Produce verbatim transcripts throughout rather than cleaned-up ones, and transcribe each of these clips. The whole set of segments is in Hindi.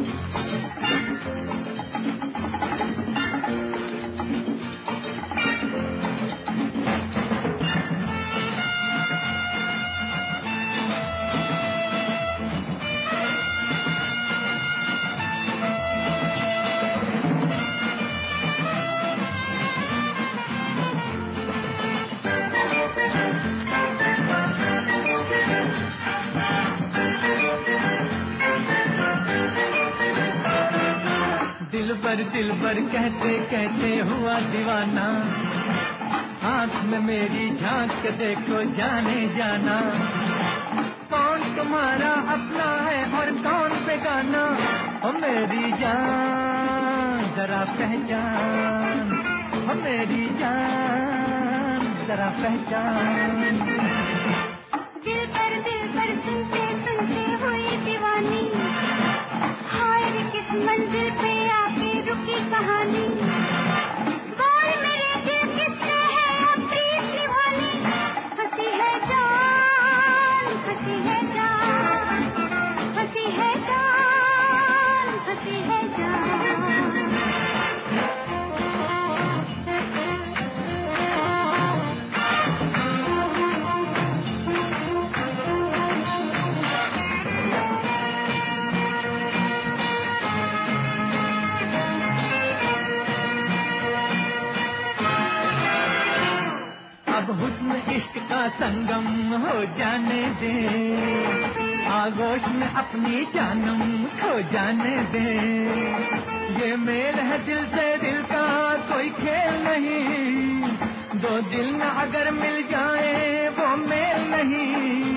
दिल पर दिल पर कहते कहते हुआ दीवाना, आँख में मेरी झांक के देखो जाने जाना, कौन तुम्हारा अपना है और कौन बेगाना, ओ मेरी जान जरा पहचान, ओ मेरी जान जरा पहचान। दिल पर दिल पर सुनते सुनते हुई दीवानी, हाय रे किस मंजिल पे आके रुकी कहानी, बोल मेरे दिल किससे है अब प्रीत निभानी, हंसी है जान, हंसी है जान, हंसी है जान, हंसी है जान। अब हुस्न इश्क का संगम हो जाने दे, आगोश में अपनी जानम खो जाने दे, ये मेल है दिल से दिल का कोई खेल नहीं, दो दिल न अगर मिल जाए वो मेल नहीं।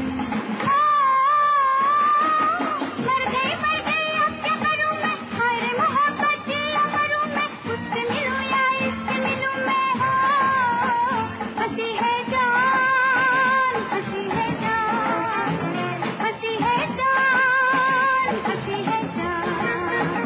मर गई मर गई अब क्या करूं मैं, हाय रे मोहब्बत जिया करूं मैं, उससे मिलूं या इससे मिलूं मैं, हो हंसी है जान, हंसी है जान, हंसी है जान, हंसी है जान।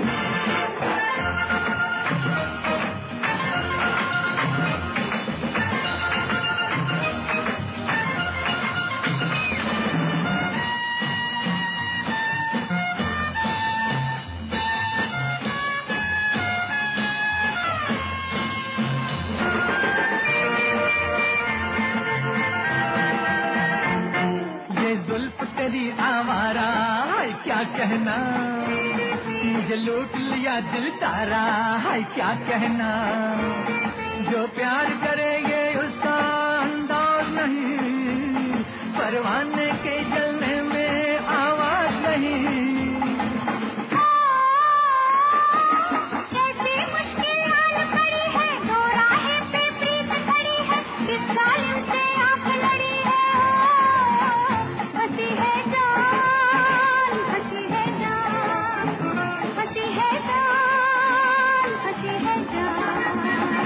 ये जुल्फ तेरी आवारा है क्या कहना, मुझे लूट लिया दिल तारा है क्या कहना, जो प्यार करेंगे उसका अंदाज नहीं, परवाने के जलने में आवाज नहीं। कैसी मुश्किल आन पड़ी है, दो राहें पे प्रीत खड़ी है, किस जालिम से आंख लड़ी है, हो हंसी है जान, हंसी है जान, हंसी है जान, हंसी है जान।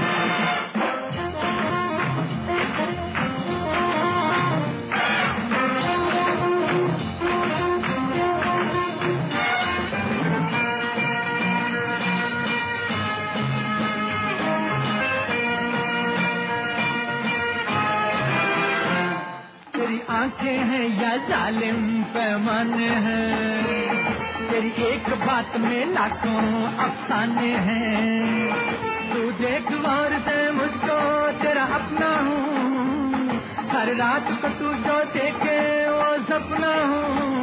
तेरी आंखें हैं या जालिम पैमाने हैं, तेरी एक बात में लाखों अफसाने हैं, तू देख गौर से मुझको तेरा अपना हूँ, हर रात को तू जो देखे वो सपना हूँ।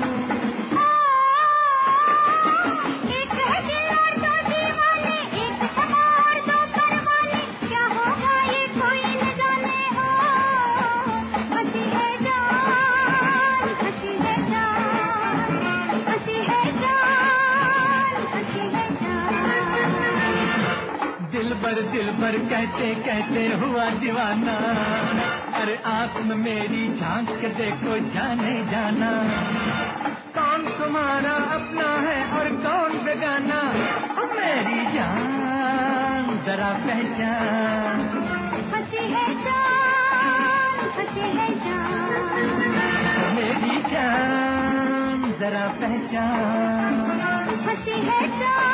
एक है दिल और दो दीवाने, एक क्षमा और दो परवाने, क्या होगा ये कोई न जाने, हो हंसी है जान, हंसी है जान, हंसी है जान, हंसी है जान। दिल भर दिल भर कहते कहते हुआ दीवाना, अरे आँख में मेरी झांक के देखो जाने जाना, कौन तुम्हारा अपना है और कौन बेगाना, ओ मेरी जान जरा पहचान, हंसी है जान, हंसी है जान, मेरी जान जरा पहचान। हंसी है जान।